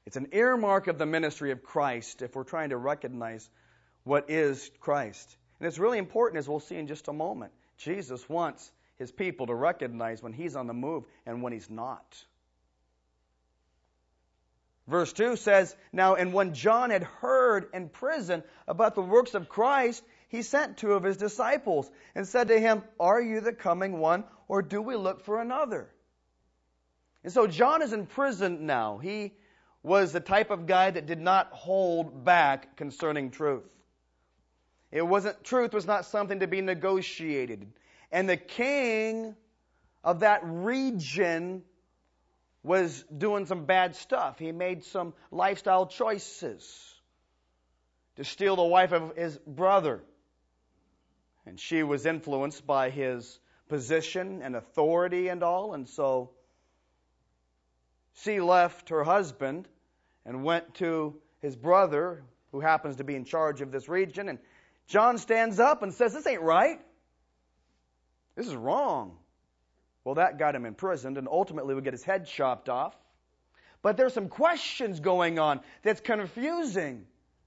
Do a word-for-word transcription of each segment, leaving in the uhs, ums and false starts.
It's an earmark of the ministry of Christ if we're trying to recognize what is Christ. And it's really important, as we'll see in just a moment. Jesus wants his people to recognize when he's on the move and when he's not. Verse two says, Now, and when John had heard in prison about the works of Christ, he sent two of his disciples and said to him, Are you the coming one, or do we look for another? And so John is in prison now. He was the type of guy that did not hold back concerning truth. It wasn't, truth was not something to be negotiated. And the king of that region was doing some bad stuff. He made some lifestyle choices to steal the wife of his brother. And she was influenced by his position and authority and all. And so she left her husband and went to his brother, who happens to be in charge of this region. And John stands up and says, This ain't right. This is wrong. Well, that got him imprisoned and ultimately would get his head chopped off. But there's some questions going on that's confusing.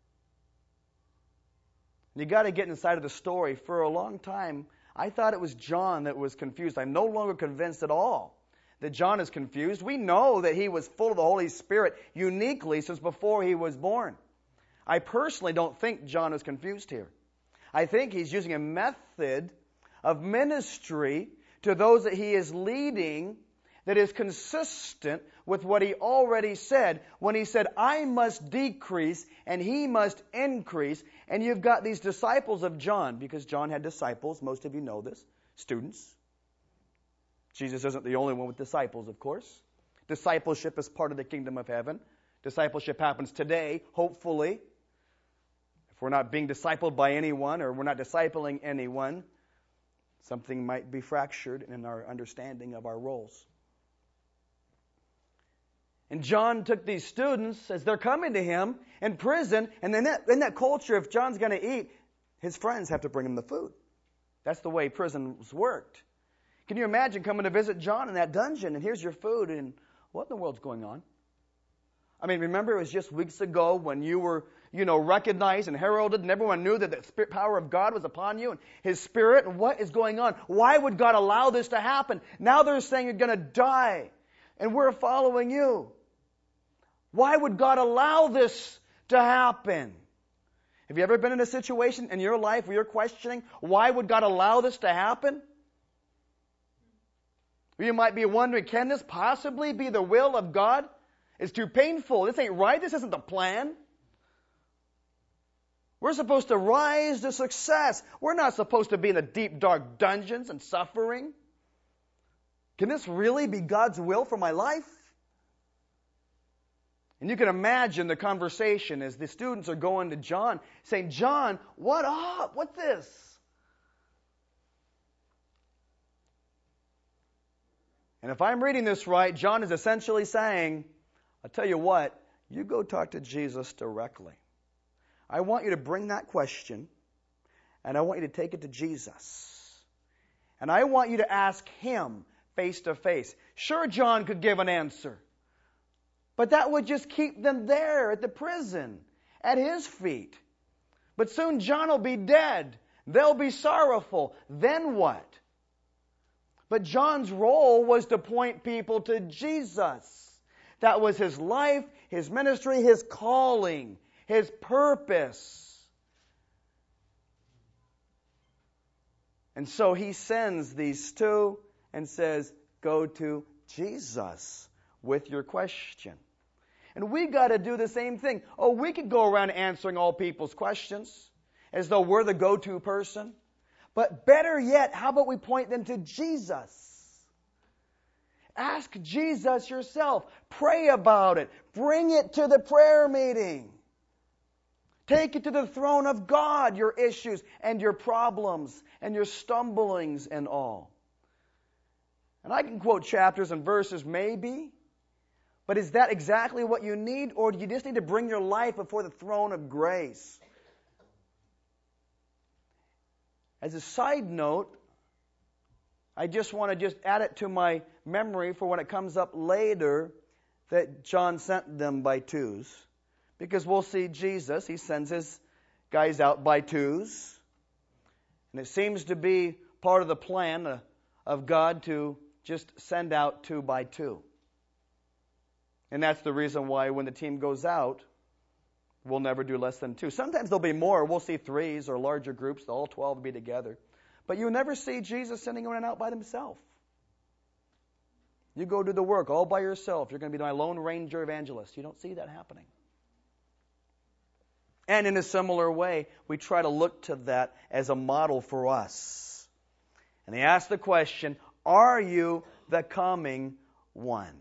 You got to get inside of the story. For a long time, I thought it was John that was confused. I'm no longer convinced at all that John is confused. We know that he was full of the Holy Spirit uniquely since before he was born. I personally don't think John is confused here. I think he's using a method of ministry to those that he is leading that is consistent with what he already said when he said, I must decrease and he must increase. And you've got these disciples of John, because John had disciples. Most of you know this. Students. Jesus isn't the only one with disciples, of course. Discipleship is part of the kingdom of heaven. Discipleship happens today, hopefully. If we're not being discipled by anyone or we're not discipling anyone, something might be fractured in our understanding of our roles. And John took these students as they're coming to him in prison, and in that, in that culture, if John's going to eat, his friends have to bring him the food. That's the way prisons worked. Can you imagine coming to visit John in that dungeon, and here's your food, and what in the world's going on? I mean, remember it was just weeks ago when you were, you know, recognized and heralded, and everyone knew that the spirit power of God was upon you, and His Spirit, and what is going on? Why would God allow this to happen? Now they're saying you're going to die, and we're following you. Why would God allow this to happen? Have you ever been in a situation in your life where you're questioning, why would God allow this to happen? You might be wondering, can this possibly be the will of God? It's too painful. This ain't right. This isn't the plan. We're supposed to rise to success. We're not supposed to be in the deep, dark dungeons and suffering. Can this really be God's will for my life? And you can imagine the conversation as the students are going to John, saying, John, what up? What's this? And if I'm reading this right, John is essentially saying, I'll tell you what, you go talk to Jesus directly. I want you to bring that question, and I want you to take it to Jesus. And I want you to ask Him face to face. Sure, John could give an answer. But that would just keep them there at the prison, at his feet. But soon John will be dead. They'll be sorrowful. Then what? But John's role was to point people to Jesus. That was his life, his ministry, his calling, his purpose. And so he sends these two and says, go to Jesus with your question. And we got to do the same thing. Oh, we could go around answering all people's questions as though we're the go-to person. But better yet, how about we point them to Jesus? Ask Jesus yourself. Pray about it. Bring it to the prayer meeting. Take it to the throne of God, your issues and your problems and your stumblings and all. And I can quote chapters and verses maybe, but is that exactly what you need, or do you just need to bring your life before the throne of grace? As a side note, I just want to just add it to my memory for when it comes up later. that John sent them by twos? Because we'll see Jesus, he sends his guys out by twos. And it seems to be part of the plan of God to just send out two by two. And that's the reason why when the team goes out, we'll never do less than two. Sometimes there'll be more. We'll see threes or larger groups. All twelve will be together. But you'll never see Jesus sending one out by himself. You go do the work all by yourself. You're going to be my lone ranger evangelist. You don't see that happening. And in a similar way, we try to look to that as a model for us. And they ask the question, are you the coming one?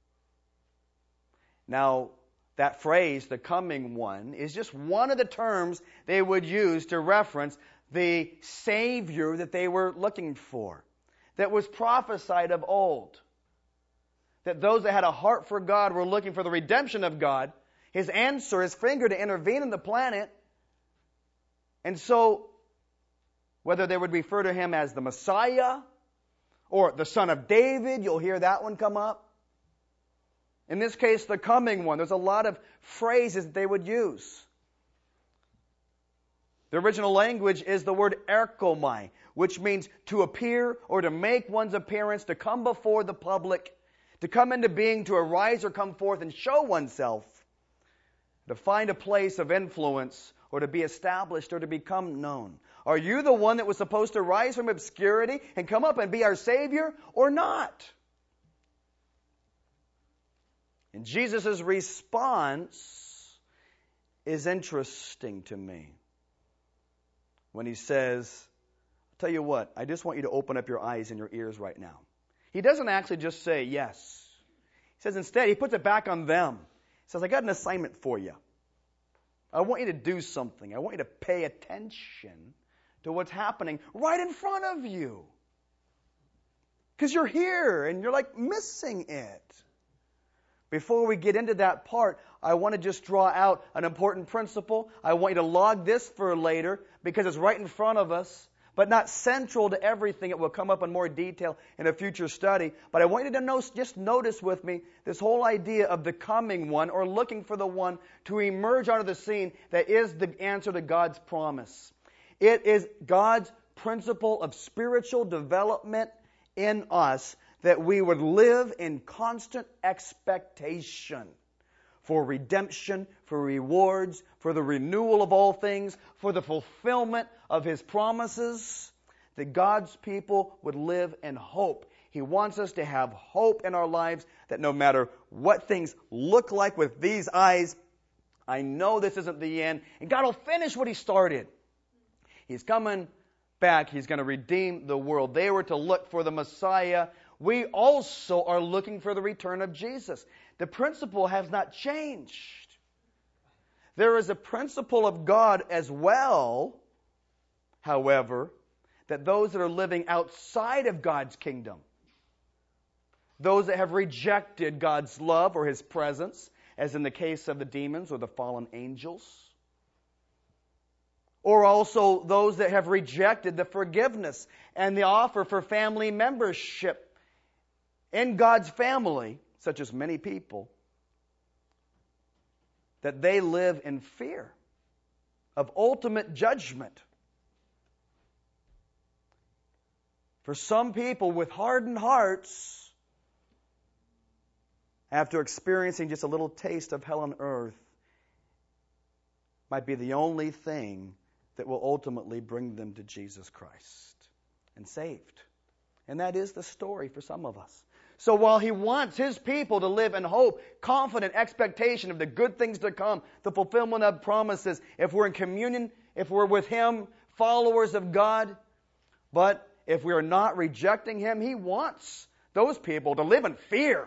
Now, that phrase, the coming one, is just one of the terms they would use to reference the Savior that they were looking for, that was prophesied of old. That those that had a heart for God were looking for the redemption of God, His answer, His finger to intervene in the planet. And so, whether they would refer to Him as the Messiah or the Son of David, you'll hear that one come up. In this case, the coming one. There's a lot of phrases that they would use. The original language is the word erchomai, which means to appear or to make one's appearance, to come before the public, to come into being, to arise or come forth and show oneself, to find a place of influence or to be established or to become known. Are you the one that was supposed to rise from obscurity and come up and be our Savior or not? And Jesus' response is interesting to me when He says, I'll tell you what, I just want you to open up your eyes and your ears right now. He doesn't actually just say yes. He says instead, He puts it back on them. He says, I got an assignment for you. I want you to do something. I want you to pay attention to what's happening right in front of you. Because you're here and you're like missing it. Before we get into that part, I want to just draw out an important principle. I want you to log this for later because it's right in front of us, but not central to everything. It will come up in more detail in a future study. But I want you to know, just notice with me this whole idea of the coming one or looking for the one to emerge onto the scene that is the answer to God's promise. It is God's principle of spiritual development in us that we would live in constant expectation for redemption, for rewards, for the renewal of all things, for the fulfillment of His promises, that God's people would live in hope. He wants us to have hope in our lives that no matter what things look like with these eyes, I know this isn't the end, and God will finish what He started. He's coming back. He's going to redeem the world. They were to look for the Messiah. We also are looking for the return of Jesus. The principle has not changed. There is a principle of God as well, however, that those that are living outside of God's kingdom, those that have rejected God's love or His presence, as in the case of the demons or the fallen angels, or also those that have rejected the forgiveness and the offer for family membership in God's family, such as many people, that they live in fear of ultimate judgment. For some people with hardened hearts, after experiencing just a little taste of hell on earth, might be the only thing that will ultimately bring them to Jesus Christ and saved. And that is the story for some of us. So while He wants His people to live in hope, confident expectation of the good things to come, the fulfillment of promises, if we're in communion, if we're with Him, followers of God, but if we are not rejecting Him, He wants those people to live in fear.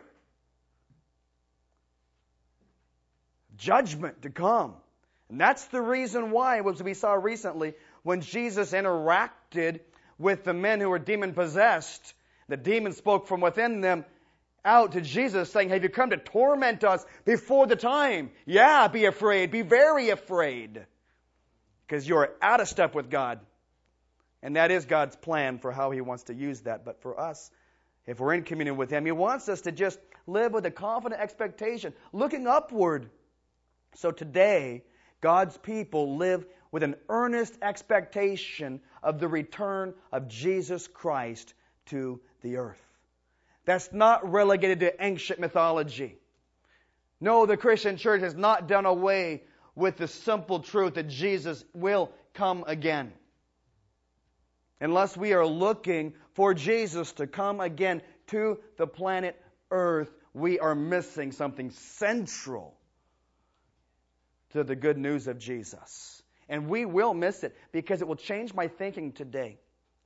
Judgment to come. And that's the reason why, as we saw recently, when Jesus interacted with the men who were demon-possessed, the demons spoke from within them out to Jesus saying, have you come to torment us before the time? Yeah, be afraid. Be very afraid. Because you're out of step with God. And that is God's plan for how He wants to use that. But for us, if we're in communion with Him. He wants us to just live with a confident expectation, looking upward. So today, God's people live with an earnest expectation of the return of Jesus Christ to the earth. That's not relegated to ancient mythology. No, the Christian church has not done away with the simple truth that Jesus will come again. Unless we are looking for Jesus to come again to the planet Earth, we are missing something central to the good news of Jesus. And we will miss it because it will change my thinking today.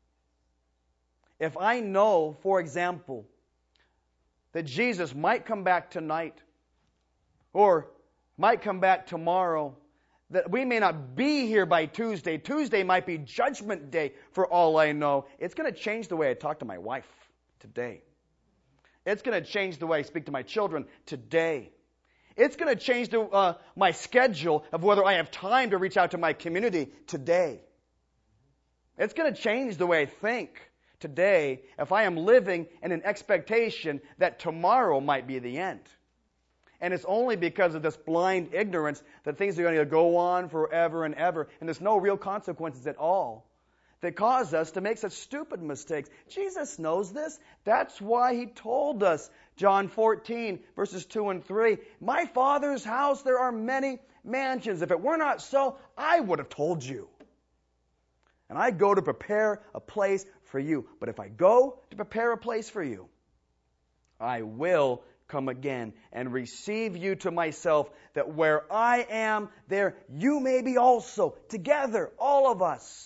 If I know, for example, that Jesus might come back tonight or might come back tomorrow, that we may not be here by Tuesday. Tuesday might be Judgment Day for all I know. It's going to change the way I talk to my wife today. It's going to change the way I speak to my children today. It's going to change the, uh, my schedule of whether I have time to reach out to my community today. It's going to change the way I think today if I am living in an expectation that tomorrow might be the end. And it's only because of this blind ignorance that things are going to go on forever and ever, and there's no real consequences at all that cause us to make such stupid mistakes. Jesus knows this. That's why He told us, John fourteen, verses two and three, "My Father's house, there are many mansions. If it were not so, I would have told you. And I go to prepare a place for you. But if I go to prepare a place for you, I will come again and receive you to myself, that where I am, there you may be also, together, all of us."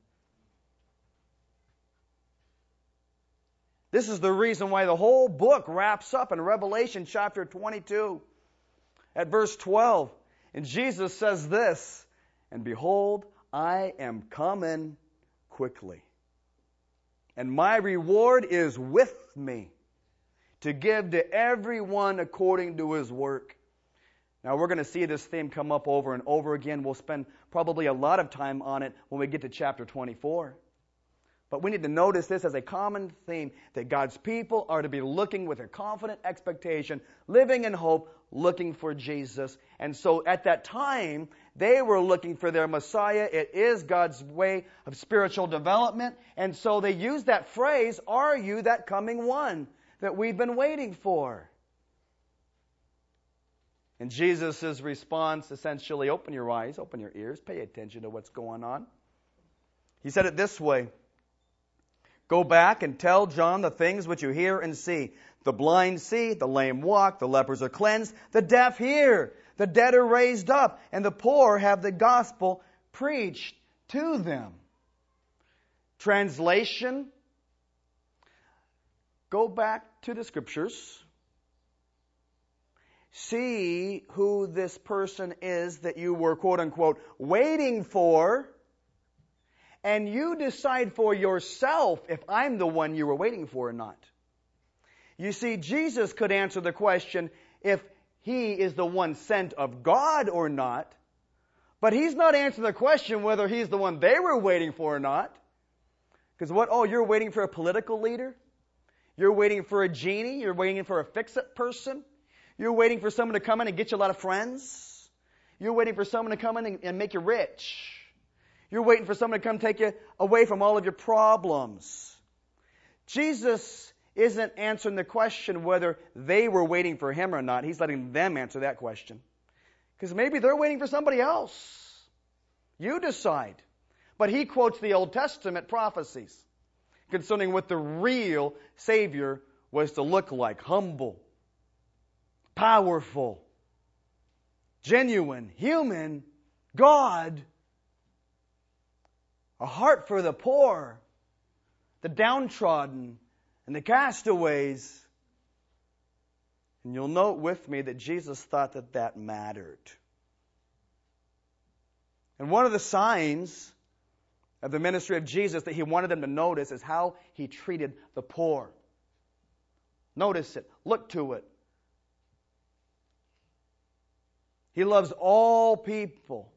This is the reason why the whole book wraps up in Revelation chapter twenty-two at verse twelve. And Jesus says this, "And behold, I am coming quickly, and my reward is with me, to give to everyone according to his work." Now we're going to see this theme come up over and over again. We'll spend probably a lot of time on it when we get to chapter twenty-four. But we need to notice this as a common theme, that God's people are to be looking with a confident expectation, living in hope, looking for Jesus. And so at that time, they were looking for their Messiah. It is God's way of spiritual development. And so they used that phrase, "Are you that coming one that we've been waiting for?" And Jesus' response, essentially, open your eyes, open your ears, pay attention to what's going on. He said it this way, "Go back and tell John the things which you hear and see. The blind see, the lame walk, the lepers are cleansed, the deaf hear, the dead are raised up, and the poor have the gospel preached to them." Translation, go back to the Scriptures. See who this person is that you were, quote unquote, waiting for. And you decide for yourself if I'm the one you were waiting for or not. You see, Jesus could answer the question if He is the one sent of God or not. But He's not answering the question whether He's the one they were waiting for or not. Because what? Oh, you're waiting for a political leader? You're waiting for a genie? You're waiting for a fix-it person? You're waiting for someone to come in and get you a lot of friends? You're waiting for someone to come in and, and make you rich? You're waiting for someone to come take you away from all of your problems. Jesus isn't answering the question whether they were waiting for Him or not. He's letting them answer that question. Because maybe they're waiting for somebody else. You decide. But He quotes the Old Testament prophecies concerning what the real Savior was to look like. Humble, powerful, genuine, human, God. A heart for the poor, the downtrodden, and the castaways. And you'll note with me that Jesus thought that that mattered. And one of the signs of the ministry of Jesus that He wanted them to notice is how He treated the poor. Notice it. Look to it. He loves all people.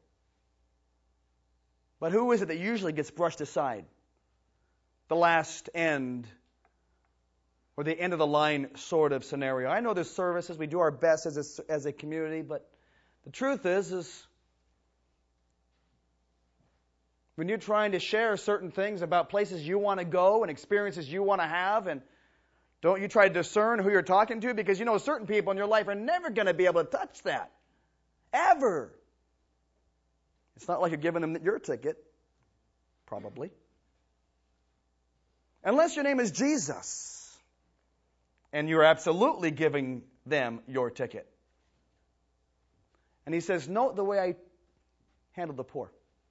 But who is it that usually gets brushed aside? The last and or the end of the line sort of scenario. I know there's services, we do our best as a, as a community, but the truth is, is when you're trying to share certain things about places you want to go and experiences you want to have, and don't you try to discern who you're talking to, because you know certain people in your life are never going to be able to touch that. Ever. It's not like you're giving them your ticket. Probably. Unless your name is Jesus. And you're absolutely giving them your ticket. And he says, note the way I handle the poor.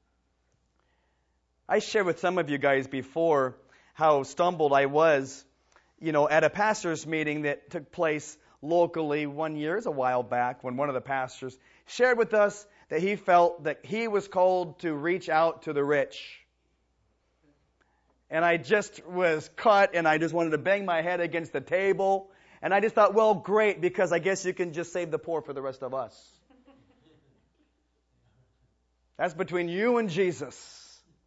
I shared with some of you guys before how stumbled I was, you know, at a pastor's meeting that took place locally one year, a while back, when one of the pastors shared with us that he felt that he was called to reach out to the rich. And I just was cut, and I just wanted to bang my head against the table. And I just thought, well, great, because I guess you can just save the poor for the rest of us. That's between you and Jesus.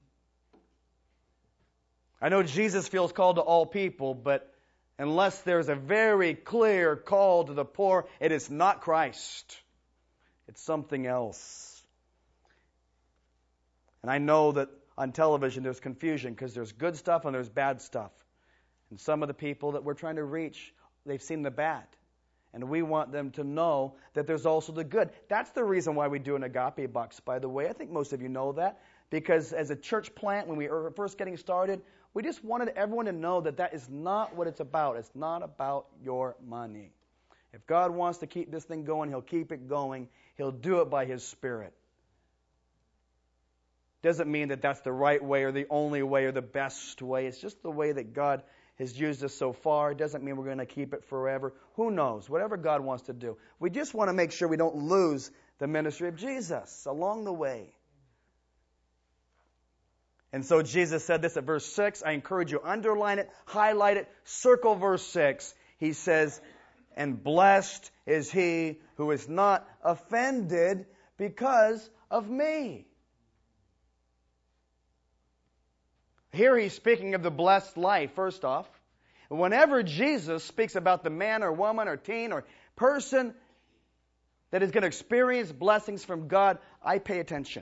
I know Jesus feels called to all people, but unless there's a very clear call to the poor, it is not Christ. It's something else. And I know that on television there's confusion because there's good stuff and there's bad stuff. And some of the people that we're trying to reach, they've seen the bad. And we want them to know that there's also the good. That's the reason why we do an agape box, by the way. I think most of you know that. Because as a church plant, when we were first getting started, we just wanted everyone to know that that is not what it's about. It's not about your money. If God wants to keep this thing going, He'll keep it going. He'll do it by His Spirit. Doesn't mean that that's the right way or the only way or the best way. It's just the way that God has used us so far. It doesn't mean we're going to keep it forever. Who knows? Whatever God wants to do. We just want to make sure we don't lose the ministry of Jesus along the way. And so Jesus said this at verse six. I encourage you, underline it, highlight it, circle verse six. He says, and blessed is he who is not offended because of me. Here he's speaking of the blessed life, first off. Whenever Jesus speaks about the man or woman or teen or person that is going to experience blessings from God, I pay attention.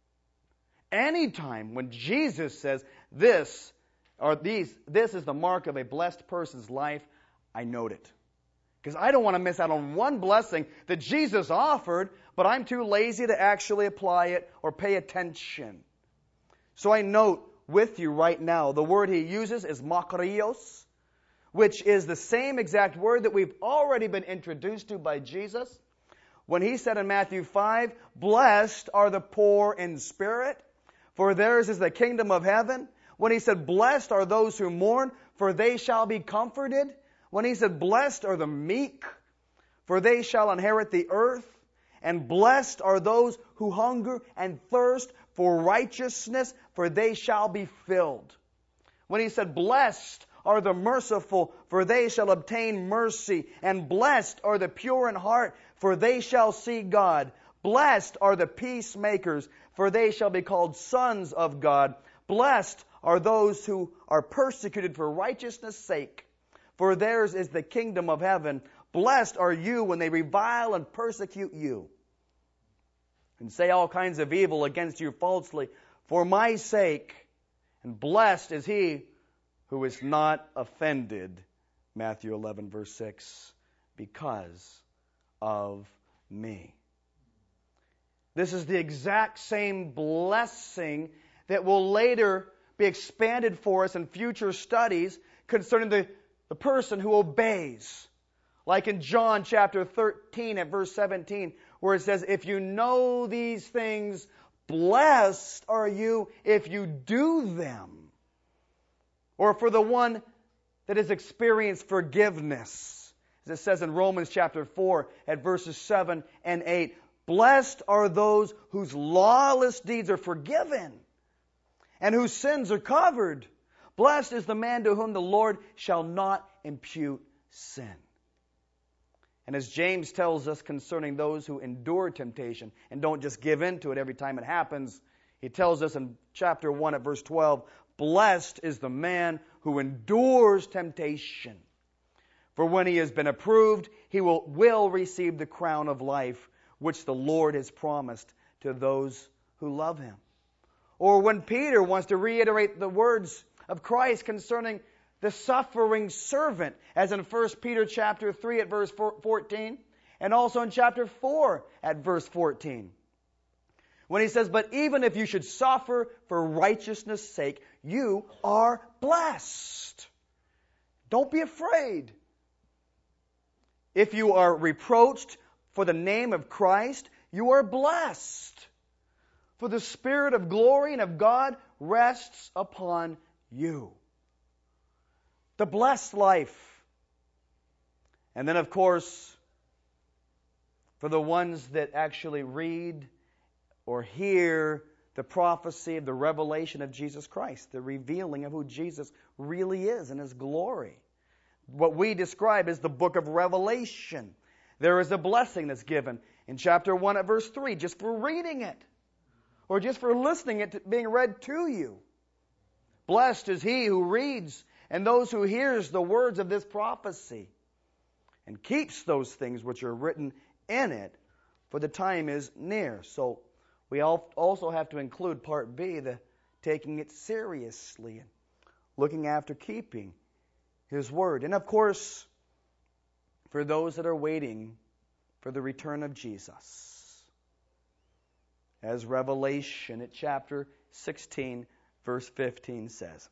Anytime when Jesus says this or these, this is the mark of a blessed person's life, I note it. Because I don't want to miss out on one blessing that Jesus offered, but I'm too lazy to actually apply it or pay attention. So I note with you right now, the word he uses is makarios, which is the same exact word that we've already been introduced to by Jesus. When he said in Matthew five, blessed are the poor in spirit, for theirs is the kingdom of heaven. When he said, blessed are those who mourn, for they shall be comforted. When he said, blessed are the meek, for they shall inherit the earth. And blessed are those who hunger and thirst for righteousness, for they shall be filled. When he said, blessed are the merciful, for they shall obtain mercy. And blessed are the pure in heart, for they shall see God. Blessed are the peacemakers, for they shall be called sons of God. Blessed are those who are persecuted for righteousness' sake, for theirs is the kingdom of heaven. Blessed are you when they revile and persecute you, and say all kinds of evil against you falsely, for my sake. And blessed is he who is not offended, Matthew eleven, verse six, because of me. This is the exact same blessing that will later be expanded for us in future studies concerning the, the person who obeys. Like in John chapter thirteen at verse seventeen, where it says, if you know these things, blessed are you if you do them. Or for the one that has experienced forgiveness. As it says in Romans chapter four at verses seven and eight, blessed are those whose lawless deeds are forgiven and whose sins are covered. Blessed is the man to whom the Lord shall not impute sin. And as James tells us concerning those who endure temptation and don't just give in to it every time it happens, he tells us in chapter one at verse twelve, blessed is the man who endures temptation. For when he has been approved, he will, will receive the crown of life, which the Lord has promised to those who love him. Or when Peter wants to reiterate the words of Christ concerning the suffering servant, as in First Peter chapter three at verse fourteen, and also in chapter four at verse fourteen. When he says, but even if you should suffer for righteousness' sake, you are blessed. Don't be afraid. If you are reproached for the name of Christ, you are blessed. For the Spirit of glory and of God rests upon you. The blessed life. And then, of course, for the ones that actually read or hear the prophecy of the revelation of Jesus Christ, the revealing of who Jesus really is in His glory. What we describe as the book of Revelation. There is a blessing that's given in chapter one at verse three just for reading it. Or just for listening it to being read to you. Blessed is he who reads and those who hears the words of this prophecy and keeps those things which are written in it, for the time is near. So we also have to include part B, the taking it seriously and looking after keeping His word. And of course, for those that are waiting for the return of Jesus. As Revelation at chapter sixteen, verse fifteen says.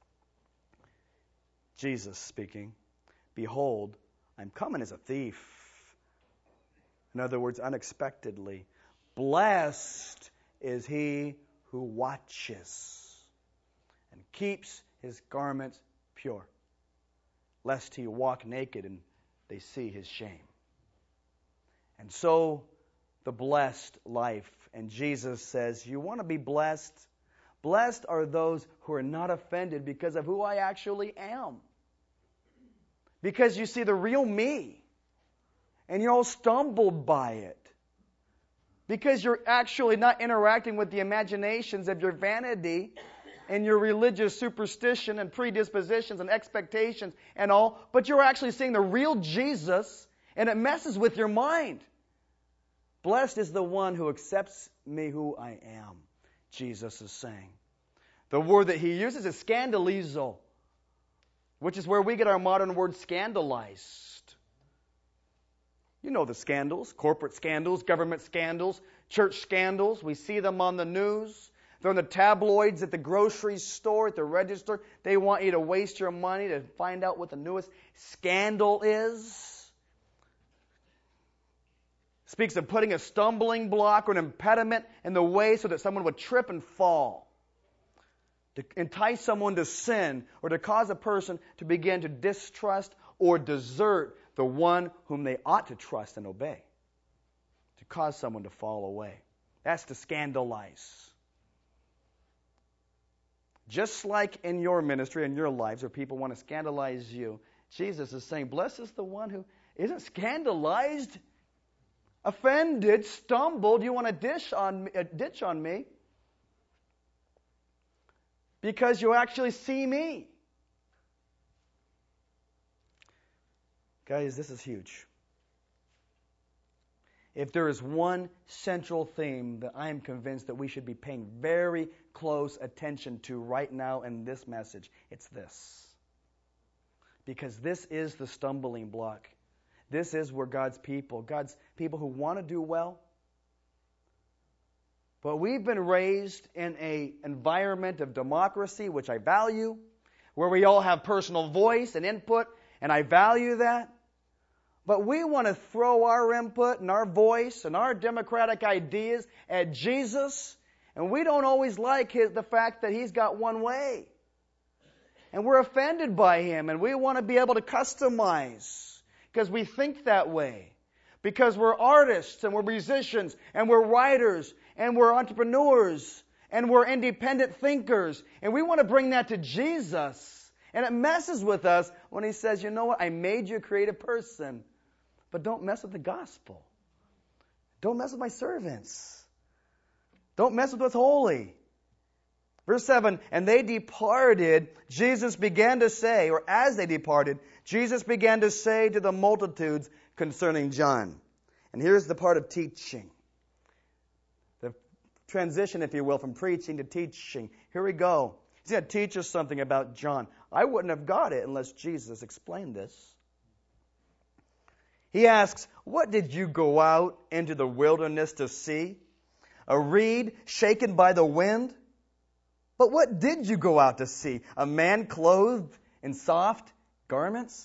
Jesus speaking, behold, I'm coming as a thief. In other words, unexpectedly. Blessed is he who watches and keeps his garments pure, lest he walk naked and they see his shame. And so, the blessed life. And Jesus says, you want to be blessed? Blessed are those who are not offended because of who I actually am. Because you see the real me. And you're all stumbled by it. Because you're actually not interacting with the imaginations of your vanity and your religious superstition and predispositions and expectations and all. But you're actually seeing the real Jesus, and it messes with your mind. Blessed is the one who accepts me who I am, Jesus is saying. The word that he uses is scandalizo, which is where we get our modern word scandalized. You know the scandals, corporate scandals, government scandals, church scandals. We see them on the news. They're in the tabloids, at the grocery store, at the register. They want you to waste your money to find out what the newest scandal is. Speaks of putting a stumbling block or an impediment in the way so that someone would trip and fall. To entice someone to sin or to cause a person to begin to distrust or desert the one whom they ought to trust and obey. To cause someone to fall away. That's to scandalize. Just like in your ministry and your lives where people want to scandalize you, Jesus is saying, blessed is the one who isn't scandalized, offended, stumbled. You want to dish on me, uh, ditch on me because you actually see me. Guys, this is huge. If there is one central theme that I am convinced that we should be paying very close attention to right now in this message, it's this. Because this is the stumbling block. This is where God's people, God's people who want to do well, but we've been raised in an environment of democracy, which I value, where we all have personal voice and input, and I value that. But we want to throw our input and our voice and our democratic ideas at Jesus, and we don't always like his, the fact that he's got one way. And we're offended by him, and we want to be able to customize because we think that way. Because we're artists, and we're musicians, and we're writers, and we're entrepreneurs, and we're independent thinkers, and we want to bring that to Jesus. And it messes with us when he says, you know what, I made you a creative person, but don't mess with the gospel. Don't mess with my servants. Don't mess with what's holy. Verse seven, and they departed, Jesus began to say, or as they departed, Jesus began to say to the multitudes concerning John. And here's the part of teaching. The transition, if you will, from preaching to teaching. Here we go. He's going to teach us something about John. I wouldn't have got it unless Jesus explained this. He asks, what did you go out into the wilderness to see? A reed shaken by the wind? But what did you go out to see? A man clothed in soft garments?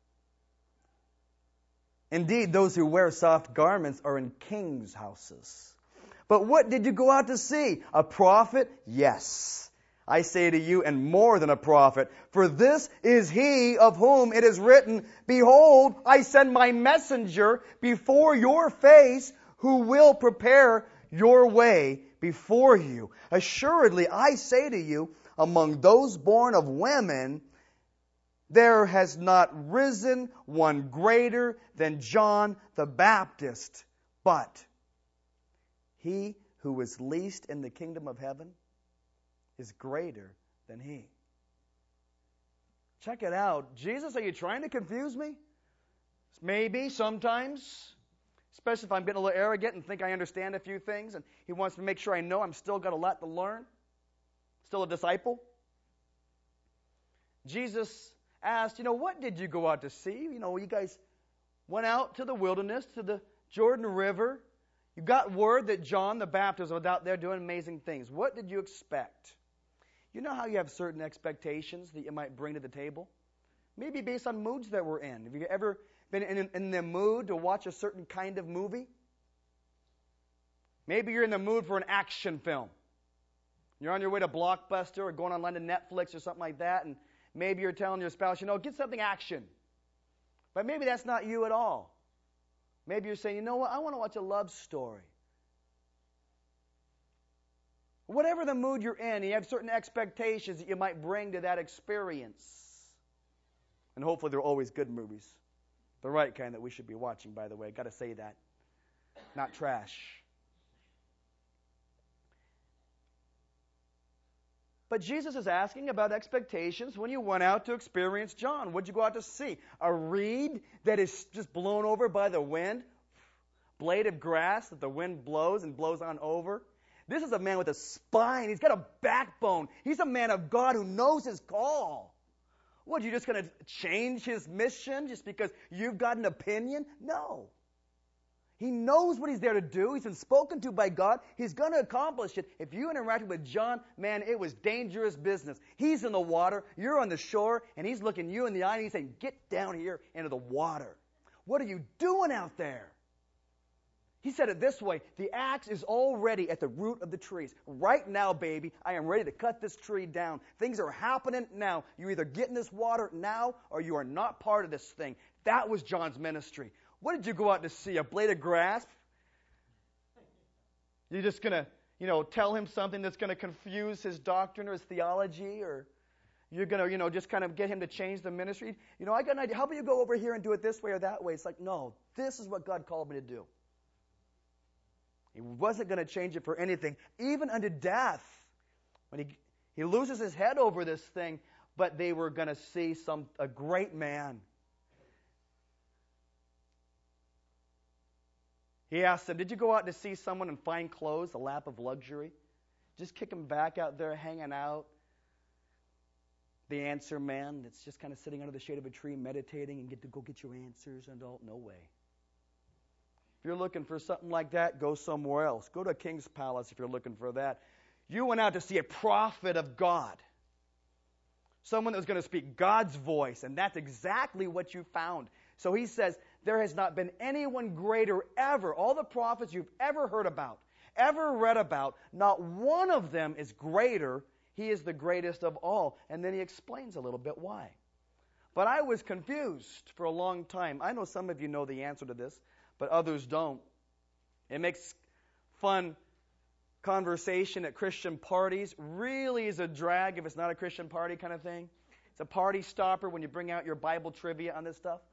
Indeed, those who wear soft garments are in kings' houses. But what did you go out to see? A prophet? Yes, I say to you, and more than a prophet. For this is he of whom it is written, behold, I send my messenger before your face, who will prepare your way before you. Assuredly, I say to you, among those born of women, there has not risen one greater than John the Baptist. But he who was least in the kingdom of heaven is greater than he. Check it out. Jesus, are you trying to confuse me? Maybe, sometimes. Especially if I'm getting a little arrogant and think I understand a few things, and he wants to make sure I know I'm still got a lot to learn. Still a disciple. Jesus asked, you know, what did you go out to see? You know, you guys went out to the wilderness, to the Jordan River. You got word that John the Baptist was out there doing amazing things. What did you expect? You know how you have certain expectations that you might bring to the table? Maybe based on moods that we're in. Have you ever been in, in the mood to watch a certain kind of movie? Maybe you're in the mood for an action film. You're on your way to Blockbuster or going online to Netflix or something like that, and maybe you're telling your spouse, you know, get something action. But maybe that's not you at all. Maybe you're saying, you know what, I want to watch a love story. Whatever the mood you're in, you have certain expectations that you might bring to that experience. And hopefully they're always good movies. The right kind that we should be watching, by the way. Got to say that. Not trash. But Jesus is asking about expectations when you went out to experience John. What did you go out to see? A reed that is just blown over by the wind? Blade of grass that the wind blows and blows on over? This is a man with a spine. He's got a backbone. He's a man of God who knows his call. What, are you just going to change his mission just because you've got an opinion? No. He knows what he's there to do. He's been spoken to by God. He's going to accomplish it. If you interacted with John, man, it was dangerous business. He's in the water, you're on the shore, and he's looking you in the eye and he's saying, get down here into the water. What are you doing out there? He said it this way, the axe is already at the root of the trees. Right now, baby, I am ready to cut this tree down. Things are happening now. You either get in this water now or you are not part of this thing. That was John's ministry. What did you go out to see? A blade of grass? You're just going to, you know, tell him something that's going to confuse his doctrine or his theology, or you're going to, you know, just kind of get him to change the ministry? You know, I got an idea. How about you go over here and do it this way or that way? It's like, no, this is what God called me to do. He wasn't going to change it for anything, even unto death. When he he loses his head over this thing, but they were going to see some a great man. He asked them, did you go out to see someone in fine clothes, a lap of luxury? Just kick him back out there hanging out. The answer man that's just kind of sitting under the shade of a tree meditating and get to go get your answers and all. No way. If you're looking for something like that, go somewhere else. Go to a king's palace if you're looking for that. You went out to see a prophet of God. Someone that was going to speak God's voice, and that's exactly what you found. So he says, there has not been anyone greater ever. All the prophets you've ever heard about, ever read about, not one of them is greater. He is the greatest of all. And then he explains a little bit why. But I was confused for a long time. I know some of you know the answer to this, but others don't. It makes fun conversation at Christian parties. Really is a drag if it's not a Christian party kind of thing. It's a party stopper when you bring out your Bible trivia on this stuff.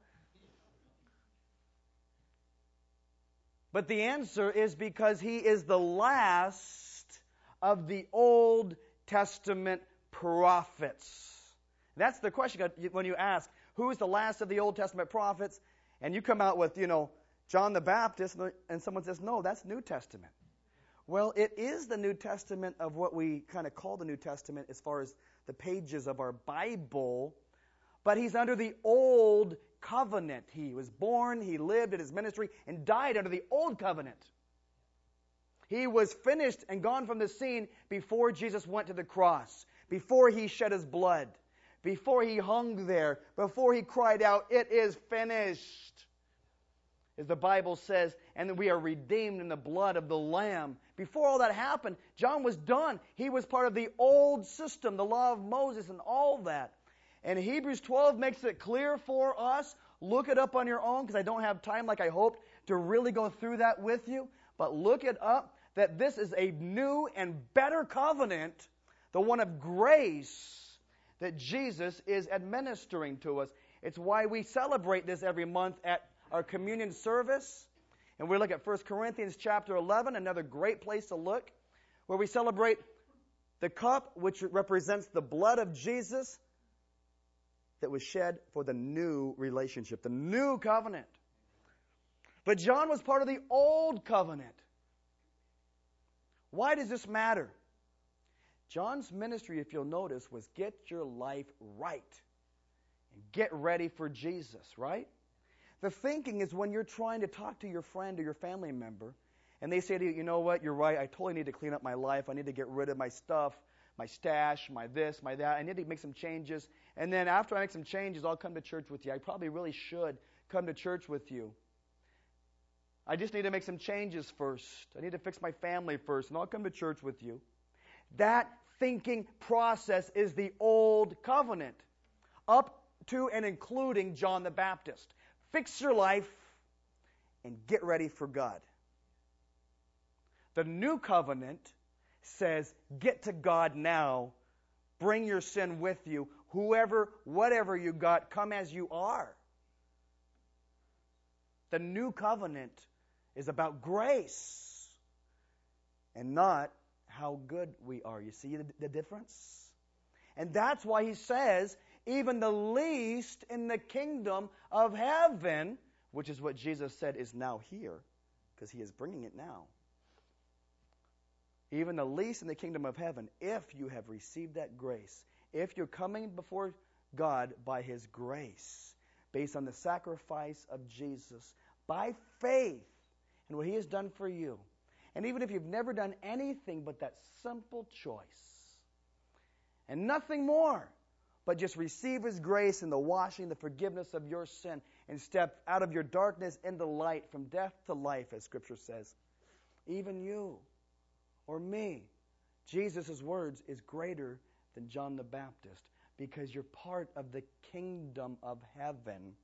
But the answer is because he is the last of the Old Testament prophets? That's the question when you ask, who is the last of the Old Testament prophets? And you come out with, you know, John the Baptist, and someone says, no, that's New Testament. Well, it is the New Testament of what we kind of call the New Testament as far as the pages of our Bible, but he's under the Old Covenant. He was born, he lived in his ministry, and died under the Old Covenant. He was finished and gone from the scene before Jesus went to the cross, before he shed his blood, before he hung there, before he cried out, "It is finished," as the Bible says, and that we are redeemed in the blood of the Lamb. Before all that happened, John was done. He was part of the old system, the law of Moses and all that. And Hebrews twelve makes it clear for us. Look it up on your own, because I don't have time like I hoped to really go through that with you. But look it up, that this is a new and better covenant, the one of grace that Jesus is administering to us. It's why we celebrate this every month at our communion service. And we look at First Corinthians chapter eleven, another great place to look, where we celebrate the cup, which represents the blood of Jesus that was shed for the new relationship, the new covenant. But John was part of the old covenant. Why does this matter? John's ministry, if you'll notice, was get your life right and get ready for Jesus, right? The thinking is when you're trying to talk to your friend or your family member, and they say to you, you know what, you're right, I totally need to clean up my life. I need to get rid of my stuff, my stash, my this, my that. I need to make some changes. And then after I make some changes, I'll come to church with you. I probably really should come to church with you. I just need to make some changes first. I need to fix my family first, and I'll come to church with you. That thinking process is the old covenant, up to and including John the Baptist. Fix your life and get ready for God. The new covenant says, get to God now. Bring your sin with you. Whoever, whatever you got, come as you are. The new covenant is about grace and not how good we are. You see the, the difference? And that's why he says, even the least in the kingdom of heaven, which is what Jesus said is now here, because he is bringing it now. Even the least in the kingdom of heaven, if you have received that grace, if you're coming before God by his grace, based on the sacrifice of Jesus, by faith in what he has done for you, and even if you've never done anything but that simple choice, and nothing more, but just receive his grace and the washing, the forgiveness of your sin, and step out of your darkness into light, from death to life, as Scripture says. Even you or me, Jesus' words is greater than John the Baptist, because you're part of the kingdom of heaven,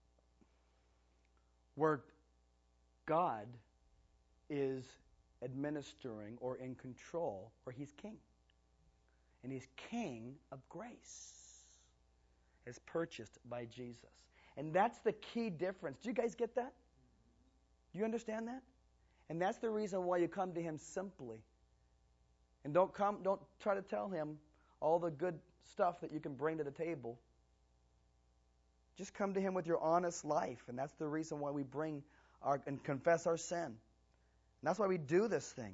where God is administering or in control, or he's king. And he's king of grace, as purchased by Jesus. And that's the key difference. Do you guys get that? Do you understand that? And that's the reason why you come to him simply. And don't come, don't try to tell him all the good stuff that you can bring to the table. Just come to him with your honest life. And that's the reason why we bring our and confess our sin. And that's why we do this thing.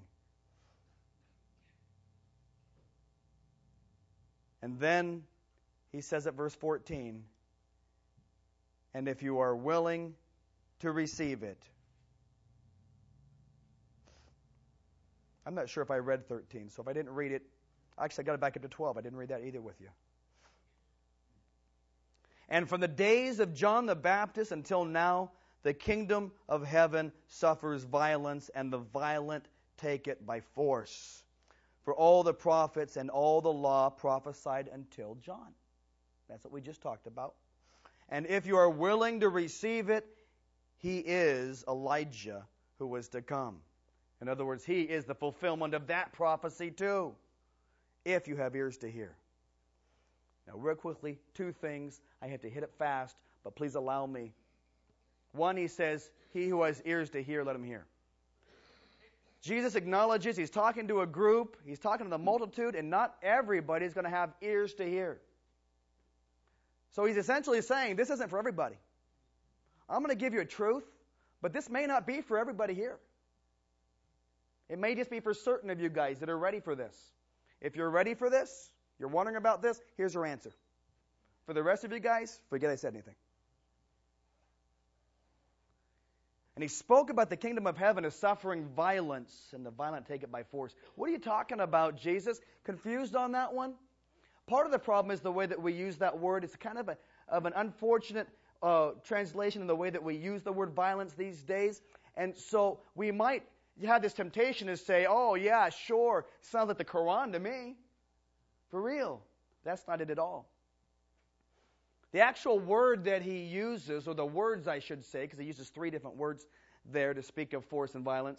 And then he says at verse fourteen, and if you are willing to receive it. I'm not sure if I read thirteen, so if I didn't read it, actually I got it back up to twelve. I didn't read that either with you. And from the days of John the Baptist until now, the kingdom of heaven suffers violence, and the violent take it by force. For all the prophets and all the law prophesied until John. That's what we just talked about. And if you are willing to receive it, he is Elijah who was to come. In other words, he is the fulfillment of that prophecy too, if you have ears to hear. Now, real quickly, two things. I have to hit it fast, but please allow me. One, he says, he who has ears to hear, let him hear. Jesus acknowledges he's talking to a group, he's talking to the multitude, and not everybody is going to have ears to hear. So he's essentially saying, this isn't for everybody. I'm going to give you a truth, but this may not be for everybody here. It may just be for certain of you guys that are ready for this. If you're ready for this, you're wondering about this, here's your answer. For the rest of you guys, forget I said anything. And he spoke about the kingdom of heaven as suffering violence, and the violent take it by force. What are you talking about, Jesus? Confused on that one? Part of the problem is the way that we use that word. It's kind of, a, of an unfortunate uh, translation in the way that we use the word violence these days. And so we might have this temptation to say, oh, yeah, sure, sounds like the Quran to me. For real. That's not it at all. The actual word that he uses, or the words I should say, because he uses three different words there to speak of force and violence,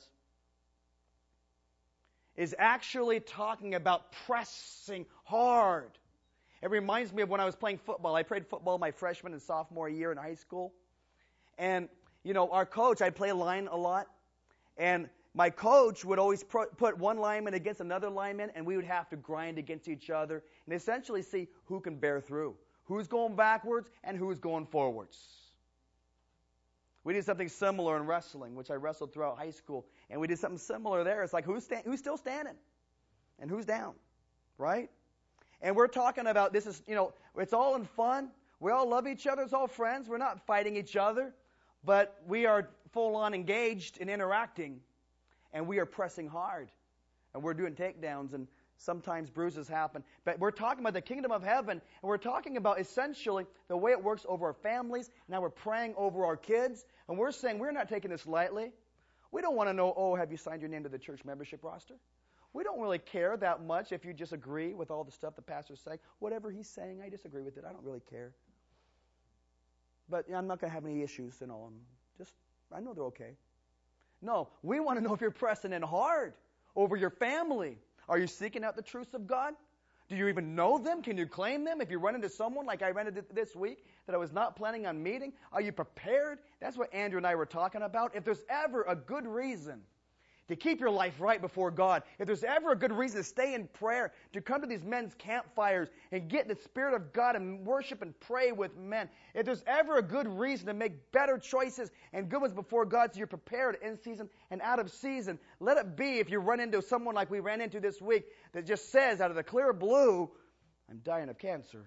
is actually talking about pressing hard. It reminds me of when I was playing football. I played football my freshman and sophomore year in high school. And, you know, our coach, I'd play line a lot, and my coach would always pro- put one lineman against another lineman, and we would have to grind against each other and essentially see who can bear through. Who's going backwards and who's going forwards. We did something similar in wrestling, which I wrestled throughout high school, and we did something similar there. It's like who's sta- who's still standing and who's down, right? And we're talking about this is, you know, it's all in fun. We all love each other. It's all friends. We're not fighting each other, but we are full on engaged in interacting, and we are pressing hard, and we're doing takedowns, and sometimes bruises happen. But we're talking about the kingdom of heaven, and we're talking about essentially the way it works over our families. Now we're praying over our kids, and we're saying we're not taking this lightly. We don't want to know, oh, have you signed your name to the church membership roster? We don't really care that much if you just agree with all the stuff the pastor's saying. Whatever he's saying, I disagree with it. I don't really care. But I'm not going to have any issues and all. I'm just, I know they're okay. No, we want to know if you're pressing in hard over your family. Are you seeking out the truths of God? Do you even know them? Can you claim them? If you run into someone like I ran into this week that I was not planning on meeting, are you prepared? That's what Andrew and I were talking about. If there's ever a good reason to keep your life right before God, if there's ever a good reason to stay in prayer, to come to these men's campfires and get the Spirit of God and worship and pray with men, if there's ever a good reason to make better choices and good ones before God so you're prepared in season and out of season, let it be if you run into someone like we ran into this week that just says out of the clear blue, I'm dying of cancer.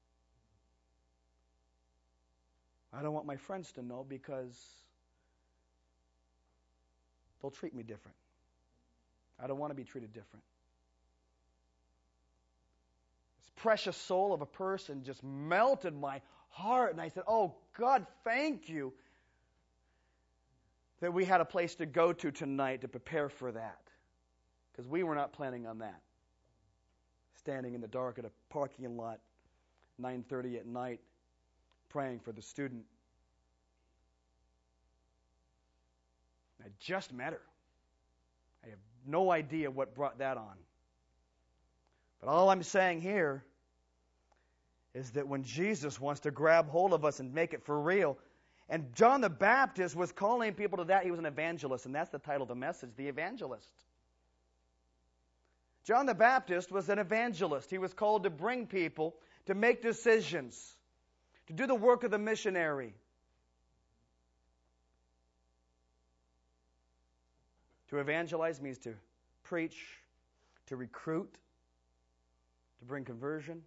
I don't want my friends to know because they'll treat me different. I don't want to be treated different. This precious soul of a person just melted my heart. And I said, oh, God, thank you that we had a place to go to tonight to prepare for that. Because we were not planning on that. Standing in the dark at a parking lot, nine thirty at night, praying for the student. I just met her. I have no idea what brought that on. But all I'm saying here is that when Jesus wants to grab hold of us and make it for real, and John the Baptist was calling people to that, he was an evangelist, and that's the title of the message, the evangelist. John the Baptist was an evangelist. He was called to bring people, to make decisions, to do the work of the missionary. To evangelize means to preach, to recruit, to bring conversion.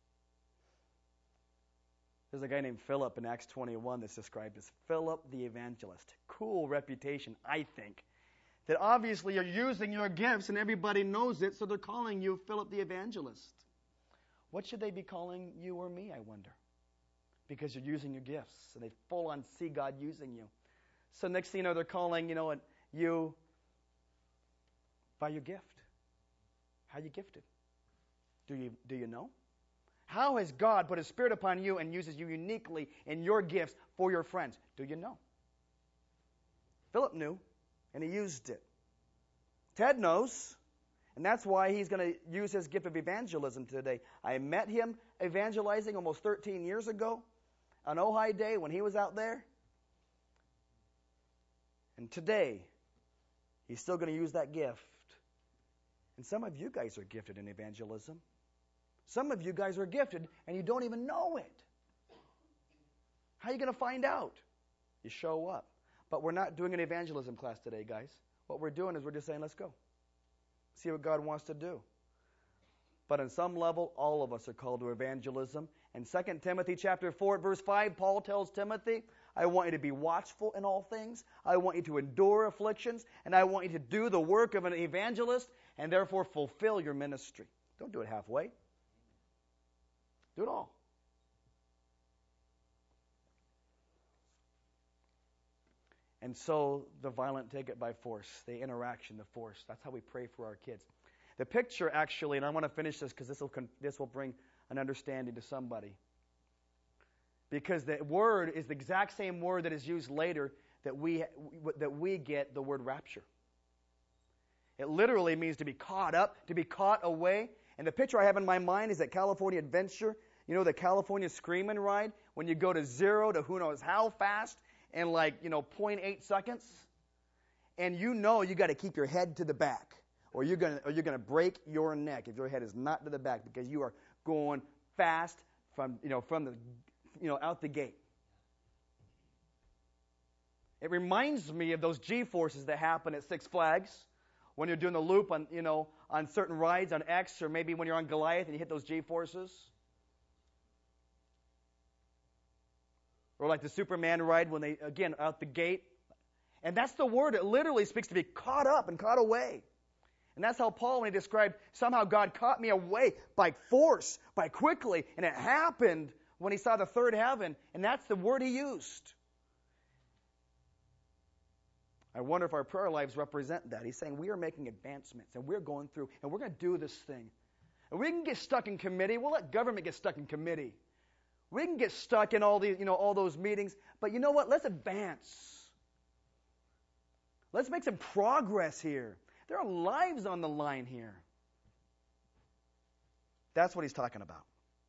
There's a guy named Philip in Acts twenty-one that's described as Philip the evangelist. Cool reputation, I think. That obviously you're using your gifts and everybody knows it, so they're calling you Philip the evangelist. What should they be calling you or me, I wonder? Because you're using your gifts and they full on see God using you. So next thing you know, they're calling, you know, you by your gift. How are you gifted? Do you, do you know? How has God put His Spirit upon you and uses you uniquely in your gifts for your friends? Do you know? Philip knew, and he used it. Ted knows, and that's why he's going to use his gift of evangelism today. I met him evangelizing almost thirteen years ago on Ojai Day when he was out there. And today, He's still going to use that gift. And some of you guys are gifted in evangelism. Some of you guys are gifted and you don't even know it. How are you going to find out? You show up. But we're not doing an evangelism class today, guys. What we're doing is we're just saying, let's go. See what God wants to do. But on some level, all of us are called to evangelism. And Second Timothy chapter four, verse five, Paul tells Timothy, I want you to be watchful in all things. I want you to endure afflictions. And I want you to do the work of an evangelist and therefore fulfill your ministry. Don't do it halfway. Do it all. And so the violent take it by force, the interaction, the force. That's how we pray for our kids. The picture actually, and I want to finish this because this will this will bring an understanding to somebody. Because the word is the exact same word that is used later that we that we get the word rapture. It literally means to be caught up, to be caught away. And the picture I have in my mind is that California Adventure, you know, the California Screamin' ride, when you go to zero to who knows how fast in like, you know, zero point eight seconds. And you know you got to keep your head to the back. Or you're gonna, or you're gonna break your neck if your head is not to the back because you are going fast from, you know, from the, you know, out the gate. It reminds me of those G-forces that happen at Six Flags when you're doing the loop on, you know, on certain rides on X, or maybe when you're on Goliath and you hit those G-forces. Or like the Superman ride when they, again, out the gate. And that's the word. It literally speaks to be caught up and caught away. And that's how Paul, when he described, somehow God caught me away by force, by quickly. And it happened when he saw the third heaven. And that's the word he used. I wonder if our prayer lives represent that. He's saying we are making advancements and we're going through and we're going to do this thing. And we can get stuck in committee. We'll let government get stuck in committee. We can get stuck in all these, you know, all those meetings. But you know what? Let's advance. Let's make some progress here. There are lives on the line here. That's what he's talking about.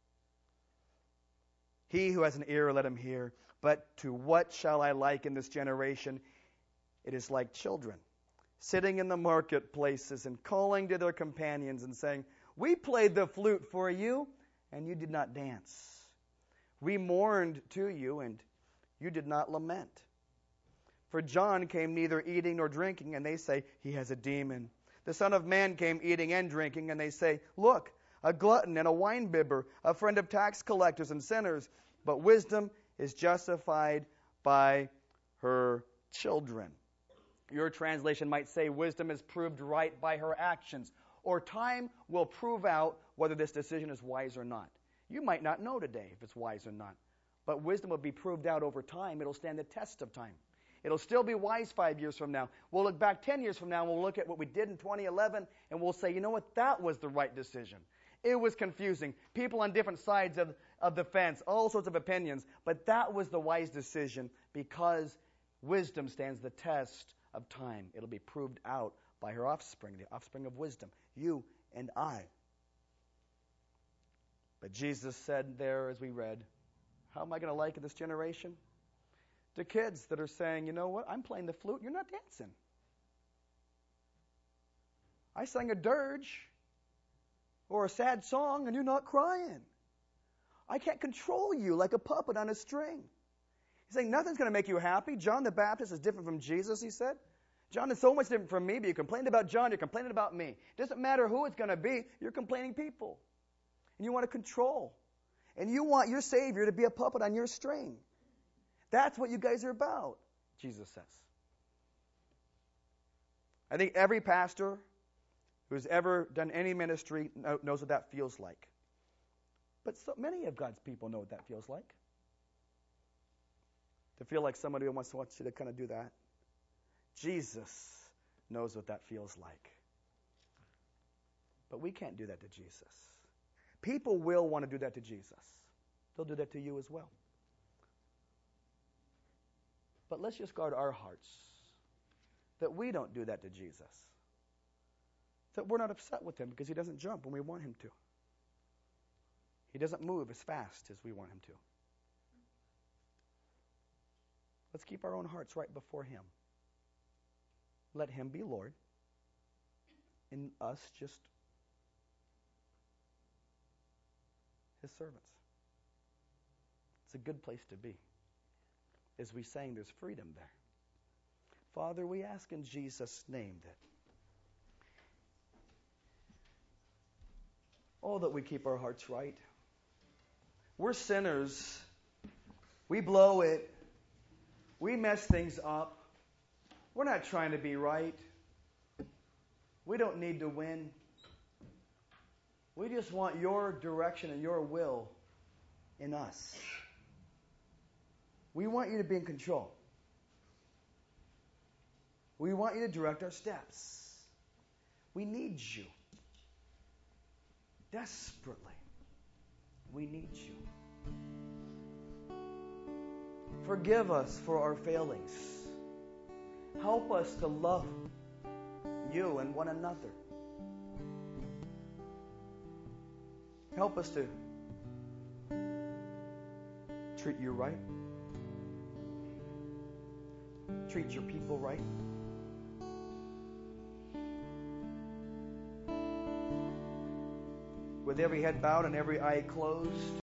He who has an ear, let him hear. But to what shall I liken this generation? It is like children, sitting in the marketplaces and calling to their companions and saying, we played the flute for you, and you did not dance. We mourned to you, and you did not lament. For John came neither eating nor drinking, and they say, he has a demon. The Son of Man came eating and drinking, and they say, look, a glutton and a winebibber, a friend of tax collectors and sinners. But wisdom is justified by her children. Your translation might say, wisdom is proved right by her actions. Or time will prove out whether this decision is wise or not. You might not know today if it's wise or not. But wisdom will be proved out over time. It'll stand the test of time. It'll still be wise five years from now. We'll look back ten years from now and we'll look at what we did in twenty eleven and we'll say, you know what, that was the right decision. It was confusing. People on different sides of, of the fence, all sorts of opinions. But that was the wise decision because wisdom stands the test of time. It'll be proved out by her offspring, the offspring of wisdom, you and I. But Jesus said there, as we read, how am I going to liken this generation? To kids that are saying, you know what, I'm playing the flute, you're not dancing. I sang a dirge or a sad song and you're not crying. I can't control you like a puppet on a string. He's saying nothing's going to make you happy. John the Baptist is different from Jesus, he said. John is so much different from me, but you complained about John, you're complaining about me. It doesn't matter who it's going to be, you're complaining people. And you want to control. And you want your Savior to be a puppet on your string. That's what you guys are about, Jesus says. I think every pastor who's ever done any ministry knows what that feels like. But so many of God's people know what that feels like. To feel like somebody wants, wants you to kind of do that. Jesus knows what that feels like. But we can't do that to Jesus. People will want to do that to Jesus. They'll do that to you as well. But let's just guard our hearts that we don't do that to Jesus. That we're not upset with him because he doesn't jump when we want him to. He doesn't move as fast as we want him to. Let's keep our own hearts right before him. Let Him be Lord, and us just His servants. It's a good place to be. As we sang, there's freedom there. Father, we ask in Jesus' name that, oh, that we keep our hearts right. We're sinners. We blow it. We mess things up. We're not trying to be right. We don't need to win. We just want your direction and your will in us. We want you to be in control. We want you to direct our steps. We need you. Desperately. We need you. Forgive us for our failings. Help us to love you and one another. Help us to treat you right. Treat your people right. With every head bowed and every eye closed,